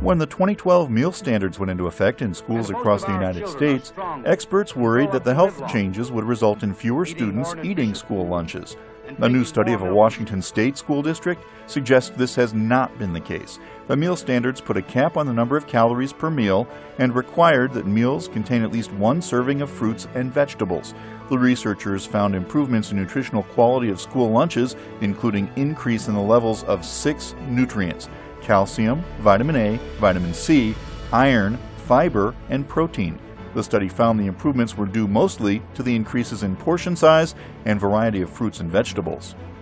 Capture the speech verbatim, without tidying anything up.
When the twenty twelve meal standards went into effect in schools across the United States, experts worried that the health changes would result in fewer students eating school lunches. A new study of a Washington state school district suggests this has not been the case. The meal standards put a cap on the number of calories per meal and required that meals contain at least one serving of fruits and vegetables. The researchers found improvements in nutritional quality of school lunches, including increase in the levels of six nutrients: calcium, vitamin A, vitamin C, iron, fiber, and protein. The study found the improvements were due mostly to the increases in portion size and variety of fruits and vegetables.